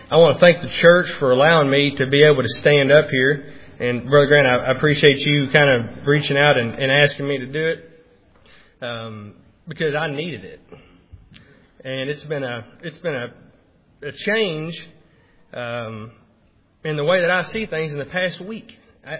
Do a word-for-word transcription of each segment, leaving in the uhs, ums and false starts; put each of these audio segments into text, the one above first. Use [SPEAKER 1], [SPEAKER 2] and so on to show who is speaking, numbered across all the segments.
[SPEAKER 1] I want to thank the church for allowing me to be able to stand up here. And Brother Grant, I, I appreciate you kind of reaching out and, and asking me to do it um, because I needed it. And it's been a it's been a, a change um, in the way that I see things in the past week. I,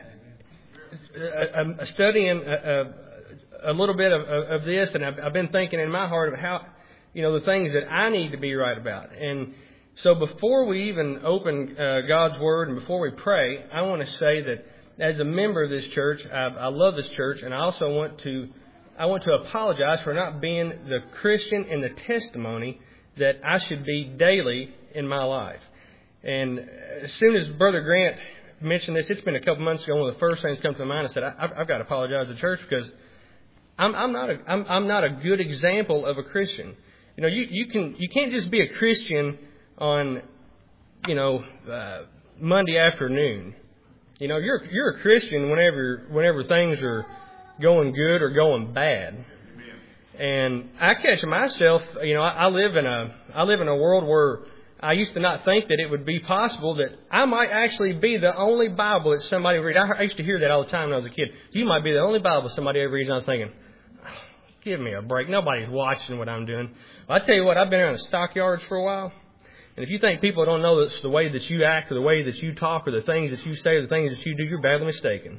[SPEAKER 1] I, I'm studying a, a, a little bit of, of this, and I've, I've been thinking in my heart of how, you know, the things that I need to be right about. And so before we even open uh, God's Word and before we pray, I want to say that as a member of this church, I, I love this church, and I also want to I want to apologize for not being the Christian and the testimony that I should be daily in my life. And as soon as Brother Grant mentioned this, it's been a couple months ago, one of the first things that comes to mind, I said, I, I've got to apologize to the church because I'm, I'm not a I'm, I'm not a good example of a Christian. You know, you, you can you can't just be a Christian on, you know, uh, Monday afternoon. You know, you're you're a Christian whenever whenever things are going good or going bad. And I catch myself, you know, I, I live in a I live in a world where I used to not think that it would be possible that I might actually be the only Bible that somebody read. I, I used to hear that all the time when I was a kid. You might be the only Bible somebody ever reads. And I was thinking, oh, give me a break. Nobody's watching what I'm doing. Well, I tell you what, I've been around the stockyards for a while. And if you think people don't know that's the way that you act or the way that you talk or the things that you say or the things that you do, you're badly mistaken.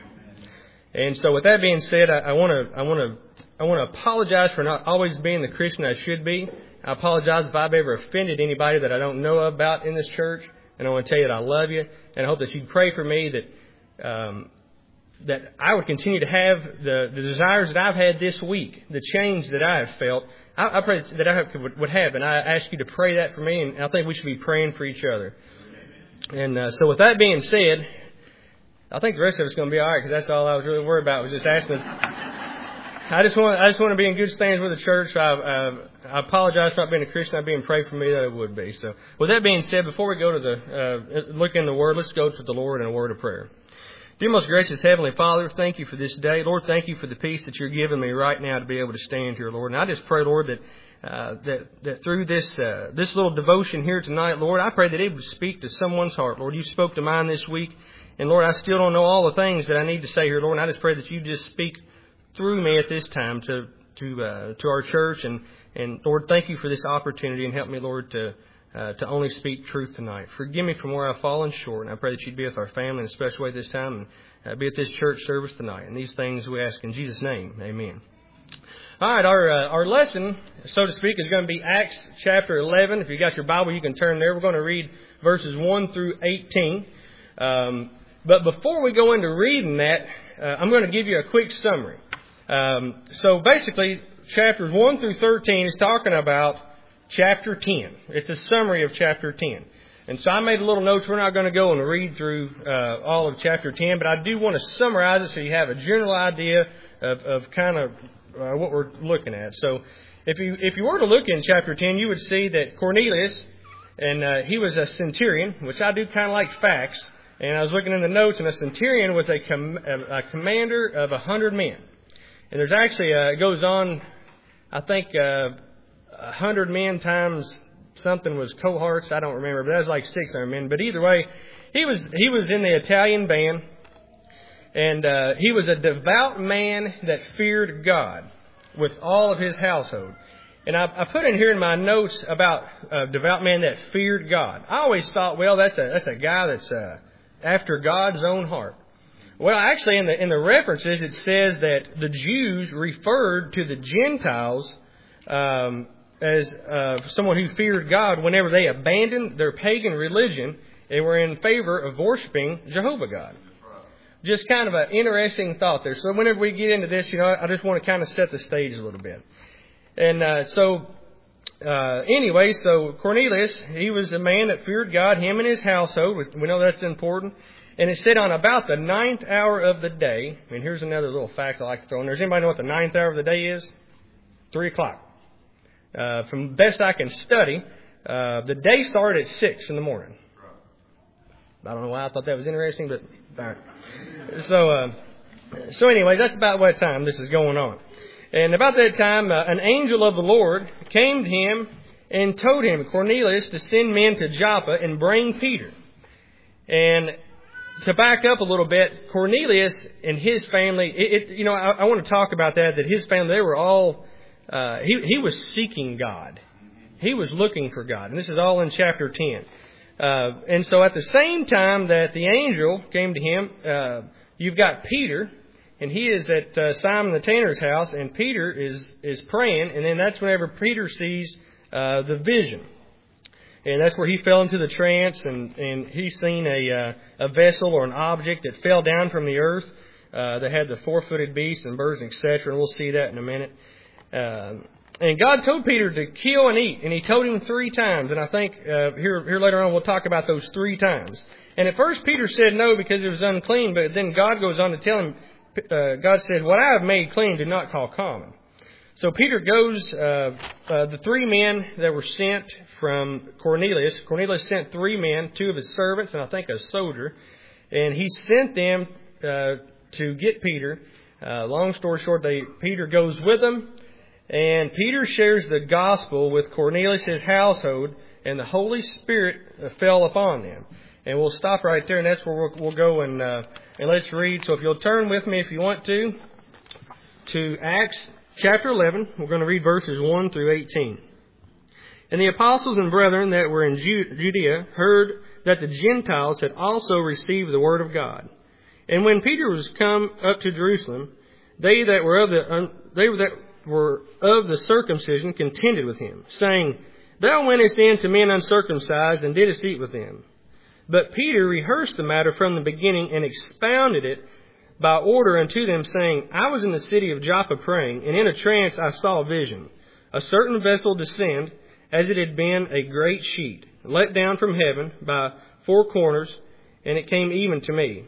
[SPEAKER 1] And so with that being said, I want to I want to I want to apologize for not always being the Christian I should be. I apologize if I've ever offended anybody that I don't know about in this church. And I want to tell you that I love you, and I hope that you'd pray for me that um, that I would continue to have the, the desires that I've had this week, the change that I have felt. I, I pray that I would have, and I ask you to pray that for me, and I think we should be praying for each other. And uh, so with that being said, I think the rest of it's going to be all right, because that's all I was really worried about, was just asking. I just want I just want to be in good stands with the church. I, uh, I apologize for not being a Christian. I'd be praying for me that it would be. So with that being said, before we go to the uh, look in the Word, let's go to the Lord in a word of prayer. Dear most gracious Heavenly Father, thank you for this day. Lord, thank you for the peace that you're giving me right now to be able to stand here, Lord. And I just pray, Lord, that uh, that, that through this uh, this little devotion here tonight, Lord, I pray that it would speak to someone's heart. Lord, you spoke to mine this week. And Lord, I still don't know all the things that I need to say here, Lord. And I just pray that you just speak through me at this time to to uh, to our church. And, and Lord, thank you for this opportunity, and help me, Lord, to Uh, to only speak truth tonight. Forgive me from where I've fallen short, and I pray that you'd be with our family in a special way this time, and uh, be at this church service tonight. And these things we ask in Jesus' name. Amen. All right, our uh, our lesson, so to speak, is going to be Acts chapter eleven. If you got your Bible, you can turn there. We're going to read verses one through eighteen. Um, but before we go into reading that, uh, I'm going to give you a quick summary. Um, so basically, chapters one through thirteen is talking about chapter ten. It's a summary of chapter ten. And so I made a little notes. We're not going to go and read through uh, all of chapter ten, but I do want to summarize it so you have a general idea of, of kind of uh, what we're looking at. So if you if you were to look in chapter ten, you would see that Cornelius, and uh, he was a centurion, which I do kind of like facts. And I was looking in the notes, and a centurion was a, com- a commander of a hundred men. And there's actually, uh, it goes on, I think, uh, A hundred men times something was cohorts. I don't remember, but that was like six hundred men. But either way, he was he was in the Italian band, and uh, he was a devout man that feared God with all of his household. And I, I put in here in my notes about a devout man that feared God. I always thought, well, that's a that's a guy that's uh, after God's own heart. Well, actually, in the in the references, it says that the Jews referred to the Gentiles Um, as uh, someone who feared God whenever they abandoned their pagan religion and were in favor of worshiping Jehovah God. Just kind of an interesting thought there. So whenever we get into this, you know, I just want to kind of set the stage a little bit. And uh, so uh, anyway, so Cornelius, he was a man that feared God, him and his household. We know that's important. And it said on about the ninth hour of the day, and here's another little fact I like to throw in there. Does anybody know what the ninth hour of the day is? Three o'clock. Uh, from the best I can study, uh, the day started at six in the morning. I don't know why I thought that was interesting, but all right. So, uh, so anyway, that's about what time this is going on. And about that time, uh, an angel of the Lord came to him, and told him, Cornelius, to send men to Joppa and bring Peter. And to back up a little bit, Cornelius and his family, it, it, you know, I, I want to talk about that, that his family, they were all, uh, he, he was seeking God. He was looking for God. And this is all in chapter ten. Uh, and so at the same time that the angel came to him, uh, you've got Peter, and he is at uh, Simon the tanner's house, and Peter is, is praying, and then that's whenever Peter sees uh, the vision. And that's where he fell into the trance, and, and he's seen a, uh, a vessel or an object that fell down from the earth uh, that had the four-footed beast and birds, et cetera, and we'll see that in a minute. Uh, and God told Peter to kill and eat, and he told him three times, and I think uh, here, here later on we'll talk about those three times. And at first Peter said no because it was unclean, but then God goes on to tell him, uh, God said, what I have made clean do not call common. So Peter goes, uh, uh, the three men that were sent from Cornelius, Cornelius sent three men, two of his servants, and I think a soldier, and he sent them uh, to get Peter. Uh, long story short, they, Peter goes with them, and Peter shares the gospel with Cornelius' household, and the Holy Spirit fell upon them. And we'll stop right there, and that's where we'll, we'll go and, uh, and let's read. So if you'll turn with me, if you want to, to Acts chapter eleven, we're going to read verses one through eighteen. And the apostles and brethren that were in Judea heard that the Gentiles had also received the word of God. And when Peter was come up to Jerusalem, they that were of the they that were of the circumcision contended with him, saying, Thou wentest in to men uncircumcised, and didst eat with them. But Peter rehearsed the matter from the beginning, and expounded it by order unto them, saying, I was in the city of Joppa praying, and in a trance I saw a vision, a certain vessel descend, as it had been a great sheet, let down from heaven by four corners, and it came even to me.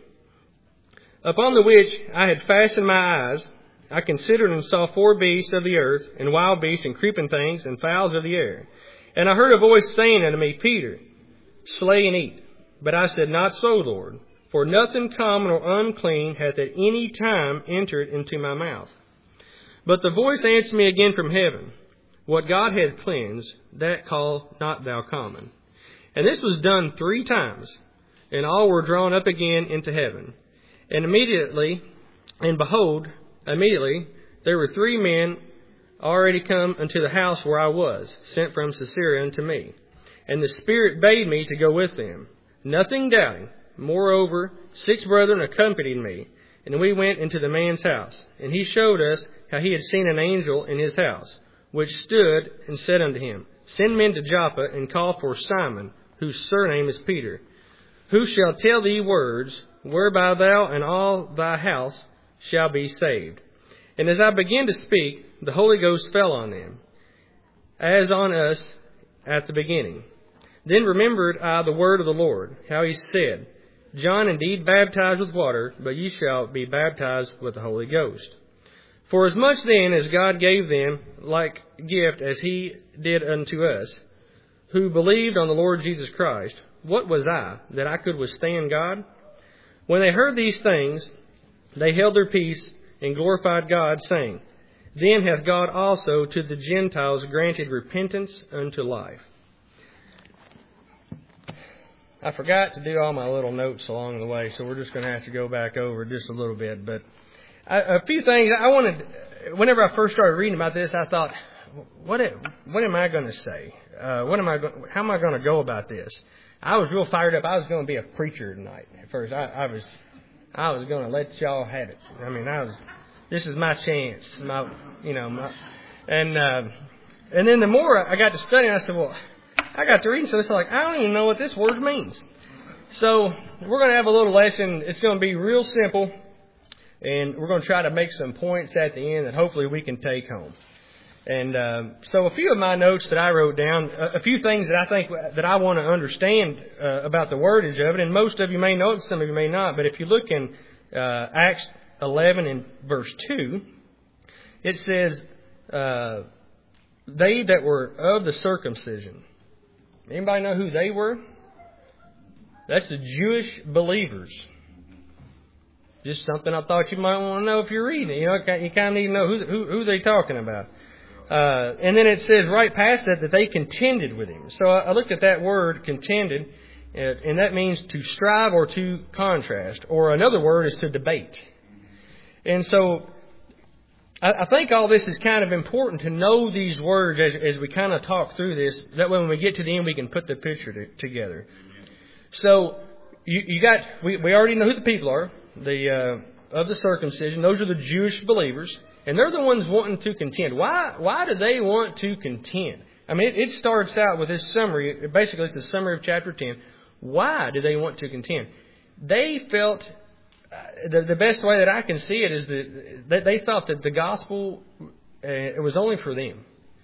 [SPEAKER 1] Upon the which I had fastened my eyes, I considered and saw four beasts of the earth, and wild beasts, and creeping things, and fowls of the air. And I heard a voice saying unto me, Peter, slay and eat. But I said, Not so, Lord. For nothing common or unclean hath at any time entered into my mouth. But the voice answered me again from heaven, What God hath cleansed, that call not thou common. And this was done three times, and all were drawn up again into heaven. And immediately, and behold, immediately, there were three men already come unto the house where I was, sent from Caesarea unto me. And the Spirit bade me to go with them, nothing doubting. Moreover, six brethren accompanied me, and we went into the man's house. And he showed us how he had seen an angel in his house, which stood and said unto him, Send men to Joppa, and call for Simon, whose surname is Peter, who shall tell thee words, whereby thou and all thy house shall be saved. And as I began to speak, the Holy Ghost fell on them, as on us at the beginning. Then remembered I the word of the Lord, how he said, John indeed baptized with water, but ye shall be baptized with the Holy Ghost. For as much then as God gave them like gift as he did unto us, who believed on the Lord Jesus Christ, what was I, that I could withstand God? When they heard these things, they held their peace and glorified God, saying, Then hath God also to the Gentiles granted repentance unto life. I forgot to do all my little notes along the way, so we're just going to have to go back over just a little bit. But I, a few things I wanted, whenever I first started reading about this, I thought, what it, what am I going to say? Uh, what am I? Go, how am I going to go about this? I was real fired up. I was going to be a preacher tonight. At first, I, I was, I was going to let y'all have it. I mean, I was. This is my chance. My, you know, my, and uh, and then the more I got to study, I said, well, I got to read, so it's like, I don't even know what this word means. So we're going to have a little lesson. It's going to be real simple, and we're going to try to make some points at the end that hopefully we can take home. And um, so a few of my notes that I wrote down, a, a few things that I think that I want to understand uh, about the wordage of it, and most of you may know it, some of you may not, but if you look in uh, Acts eleven and verse two, it says, uh, they that were of the circumcision. Anybody know who they were? That's the Jewish believers. Just something I thought you might want to know if you're reading it. You know, you kind of need to know who, who, who they're talking about. Uh, and then it says right past that that they contended with him. So I, I looked at that word, contended, uh, and that means to strive or to contrast. Or another word is to debate. And so I, I think all this is kind of important to know these words as, as we kind of talk through this. That way when we get to the end, we can put the picture to, together. So you, you got, we, we already know who the people are, the uh, of the circumcision. Those are the Jewish believers. And they're the ones wanting to contend. Why Why do they want to contend? I mean, it, it starts out with this summary. Basically, it's a summary of chapter ten. Why do they want to contend? They felt, uh, the, the best way that I can see it is that, that they thought that the gospel, uh, it was only for them.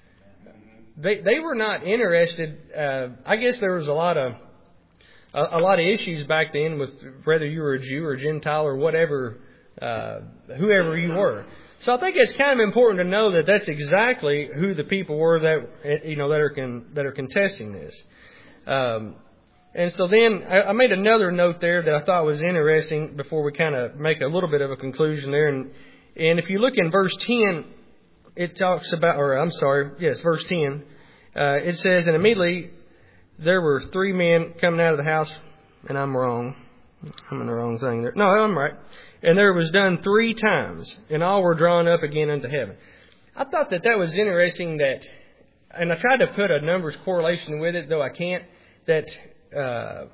[SPEAKER 1] They they were not interested. Uh, I guess there was a lot of a, a lot of issues back then with whether you were a Jew or a Gentile or whatever, uh, whoever you were. So I think it's kind of important to know that that's exactly who the people were that you know that are con, that are contesting this. Um, and so then I, I made another note there that I thought was interesting before we kind of make a little bit of a conclusion there. And and if you look in verse ten, it talks about, or I'm sorry, yes, verse ten. Uh, it says, and immediately there were three men coming out of the house, and I'm wrong. I'm in the wrong thing there. No, I'm right. And there was done three times, and all were drawn up again unto heaven. I thought that that was interesting that, and I tried to put a numbers correlation with it, though I can't, that uh,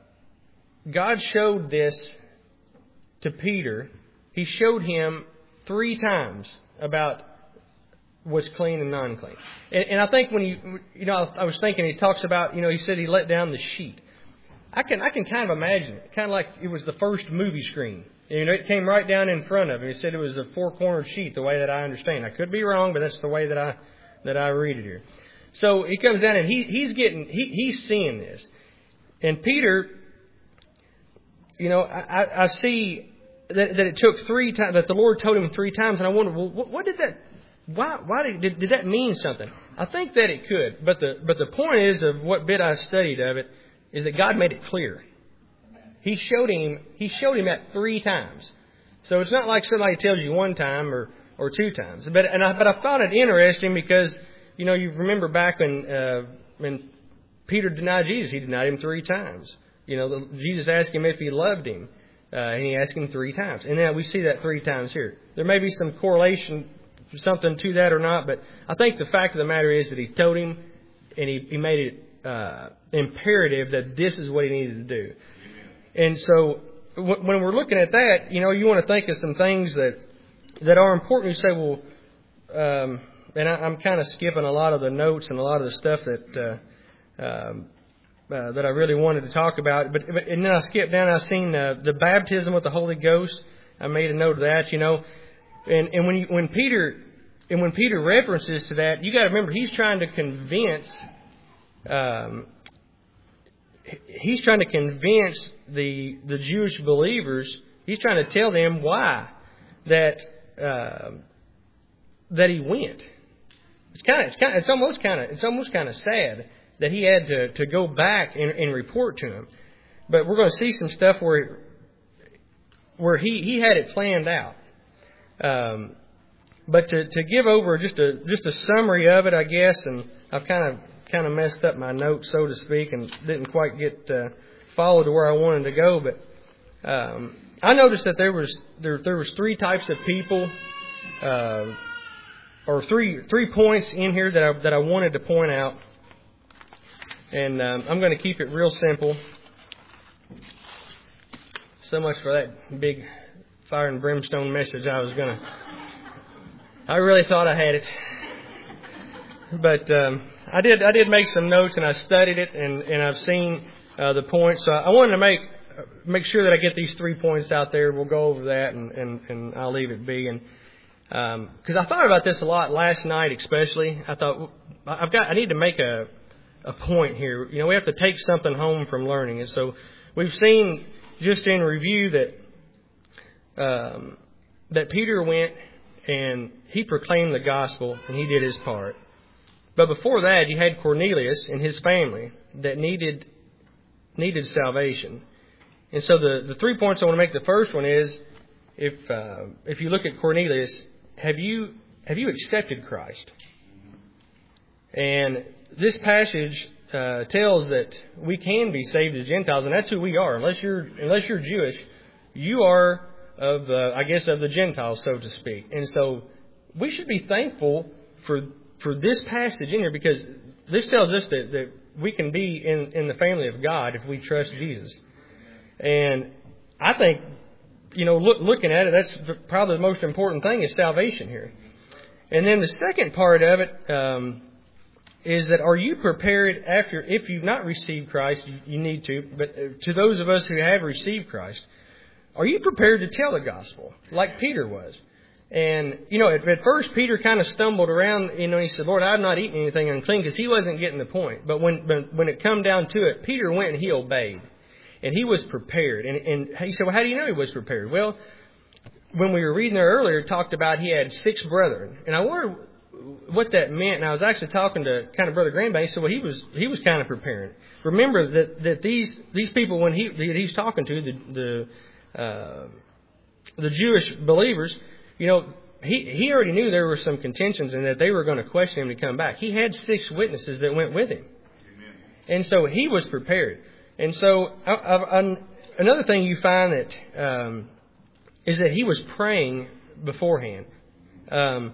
[SPEAKER 1] God showed this to Peter. He showed him three times about what's clean and non-clean. And, and I think when you, you know, I was thinking, he talks about, you know, he said he let down the sheet. I can I can kind of imagine it, kind of like it was the first movie screen. You know, it came right down in front of him. He said it was a four-cornered sheet, the way that I understand. I could be wrong, but that's the way that I that I read it here. So he comes down and he he's getting he he's seeing this, and Peter, you know, I, I see that that it took three times, that the Lord told him three times, and I wonder, well, what, what did that? Why why did, did did that mean something? I think that it could, but the but the point is of what bit I studied of it is that God made it clear. He showed him. He showed him that three times. So it's not like somebody tells you one time or, or two times. But and I, but I found it interesting because you know you remember back when uh, when Peter denied Jesus, he denied him three times. You know, the, Jesus asked him if he loved him, uh, and he asked him three times. And now we see that three times here. There may be some correlation, something to that or not, but I think the fact of the matter is that he told him, and he, he made it uh, imperative that this is what he needed to do. And so when we're looking at that, you know, you want to think of some things that that are important. You say, well, um, and I, I'm kind of skipping a lot of the notes and a lot of the stuff that uh, um, uh, that I really wanted to talk about. But, but and then I skipped down. I seen uh, the baptism with the Holy Ghost. I made a note of that. You know, and and when you, when Peter and when Peter references to that, you got to remember he's trying to convince. Um, He's trying to convince the the Jewish believers. He's trying to tell them why that uh, that he went. It's kind of it's kind of, it's almost kind of it's almost kind of sad that he had to, to go back and, and report to him. But we're going to see some stuff where where he, he had it planned out. Um, but to, to give over just a just a summary of it, I guess, and I've kind of. kind of messed up my notes, so to speak, and didn't quite get uh, follow to where I wanted to go. But um, I noticed that there was there there was three types of people, uh, or three three points in here that I that I wanted to point out, and um, I'm going to keep it real simple. So much for that big fire and brimstone message I was going to. I really thought I had it, but. Um, I did. I did make some notes, and I studied it, and, and I've seen uh, the points. So I wanted to make make sure that I get these three points out there. We'll go over that, and, and, and I'll leave it be. And because um, I thought about this a lot last night, especially, I thought I've got. I need to make a a point here. You know, we have to take something home from learning, and so we've seen just in review that um, that Peter went and he proclaimed the gospel, and he did his part. But before that, you had Cornelius and his family that needed needed salvation. And so the, the three points I want to make, the first one is, if uh, if you look at Cornelius, have you have you accepted Christ? And this passage uh, tells that we can be saved as Gentiles, and that's who we are. Unless you're unless you're Jewish, you are of the, I guess, of the Gentiles, so to speak. And so we should be thankful for for this passage in here, because this tells us that, that we can be in, in the family of God if we trust Jesus. And I think, you know, look, looking at it, that's probably the most important thing is salvation here. And then the second part of it um, is that are you prepared after, if you've not received Christ, you, you need to, but to those of us who have received Christ, are you prepared to tell the gospel like Peter was? And, you know, at, at first Peter kind of stumbled around, you know, he said, Lord, I've not eaten anything unclean, because he wasn't getting the point. But when, when when it come down to it, Peter went and he obeyed. And he was prepared. And, and he said, well, how do you know he was prepared? Well, when we were reading there earlier, it talked about he had six brethren. And I wondered what that meant. And I was actually talking to kind of Brother Greenbank. He said, well, he was he was kind of preparing. Remember that, that these these people, when he that he's talking to, the the, uh, the Jewish believers, you know, he, he already knew there were some contentions and that they were going to question him to come back. He had six witnesses that went with him. Amen. And so he was prepared. And so I, I, another thing you find that um, is that he was praying beforehand. Um,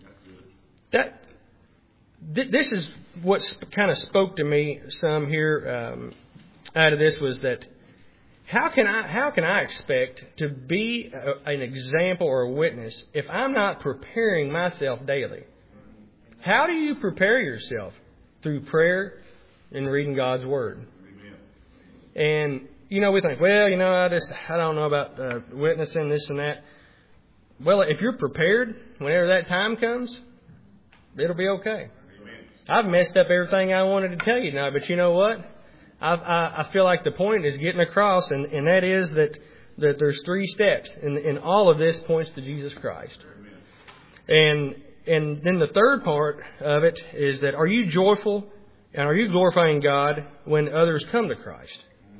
[SPEAKER 1] that th- this is what kind of spoke to me some here um, out of this, was that how can I how can I expect to be a, an example or a witness if I'm not preparing myself daily? How do you prepare yourself? Through prayer and reading God's Word. And, you know, we think, well, you know, I just, I don't know about uh, witnessing this and that. Well, if you're prepared, whenever that time comes, it'll be okay. Amen. I've messed up everything I wanted to tell you now, but you know what? I've, I I feel like the point is getting across, and, and that is that, that there's three steps, and, and all of this points to Jesus Christ. Amen. And and then the third part of it is that are you joyful and are you glorifying God when others come to Christ?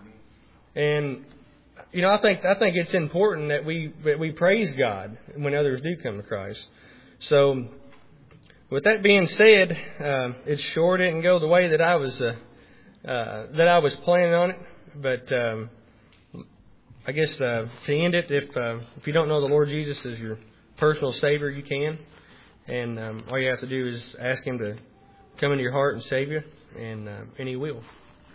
[SPEAKER 1] And, you know, I think I think it's important that we that we praise God when others do come to Christ. So, with that being said, uh, it sure didn't go the way that I was uh, uh, that I was planning on it. But um, I guess uh, to end it, if uh, if you don't know the Lord Jesus as your personal Savior, you can, and um, all you have to do is ask Him to come into your heart and save you, and uh, and He will.